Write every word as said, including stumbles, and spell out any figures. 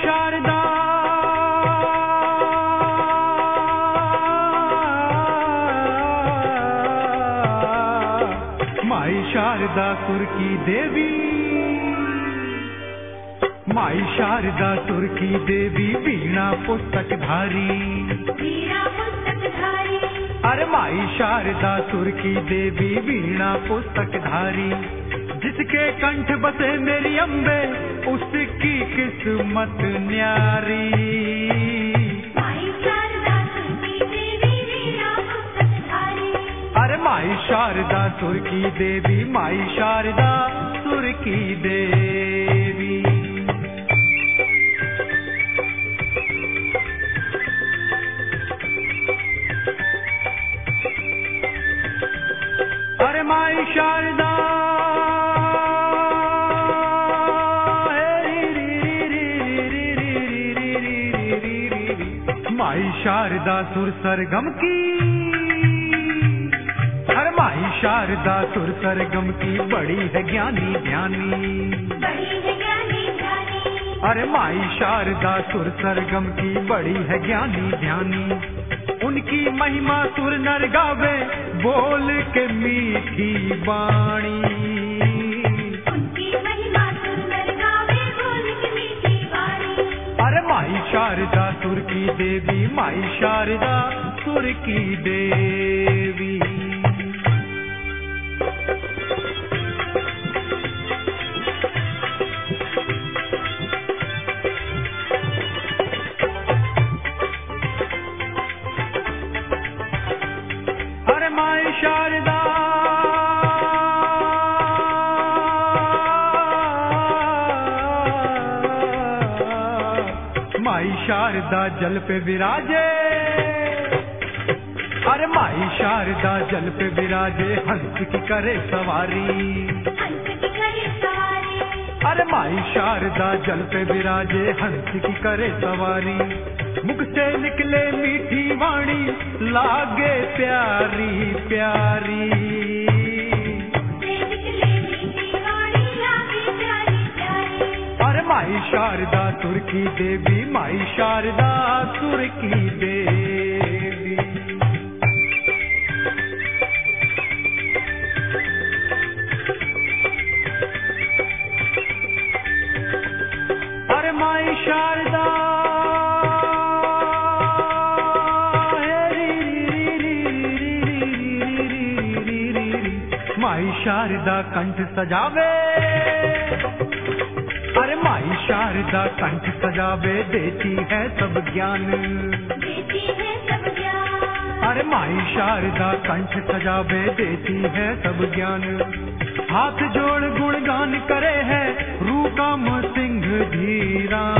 शारदा माई शारदा सुर की देवी, माई शारदा सुर की देवी वीणा पुस्तक धारी, वीणा पुस्तक धारी। अरे माई शारदा सुर की देवी वीणा पुस्तक धारी, जिसके कंठ बसे मेरी अम्बे उसकी किस्मत न्यारी। माई शारदा सुर की देवी वीणा पुस्तक धारी, अरे माई शारदा सुर की देवी, माई शारदा सुर की देवी। अरे माई शारदा माई शारदा सुर सरगम की, अरे माई शारदा सुर सरगम की बड़ी है ज्ञानी ध्यानी, बड़ी है ज्ञानी ध्यानी। अरे माई शारदा सुर सरगम की बड़ी है ज्ञानी ध्यानी, उनकी महिमा सुर नर गावे बोल के मीठी बाणी, उनकी महिमा सुर नर गावे बोल के मीठी बाणी। अरे माई शारदा सुर की देवी, माई शारदा सुर की देवी। अरे माई शारदा माई शारदा जल पे विराजे, अरे माई शारदा जल पे विराजे हंस की करे सवारी, हंस की करे सवारी। अरे माई शारदा जल पे विराजे हंस की करे सवारी, मुख से निकले मीठी वाणी लागे प्यारी प्यारी, से निकले मीठी वाणी लागे प्यारी प्यारी। अरे माई शारदा सुर की देवी, माई शारदा सुर की देवी। अरे माई शारदा माई शारदा कंठ सजावे, अरे माई शारदा कंठ सजावे देती है सब ज्ञान, देती है सब ज्ञान। अरे माई शारदा कंठ सजावे देती है सब ज्ञान, हाथ जोड़ गुणगान करे है रूकाम सिंह धीरा।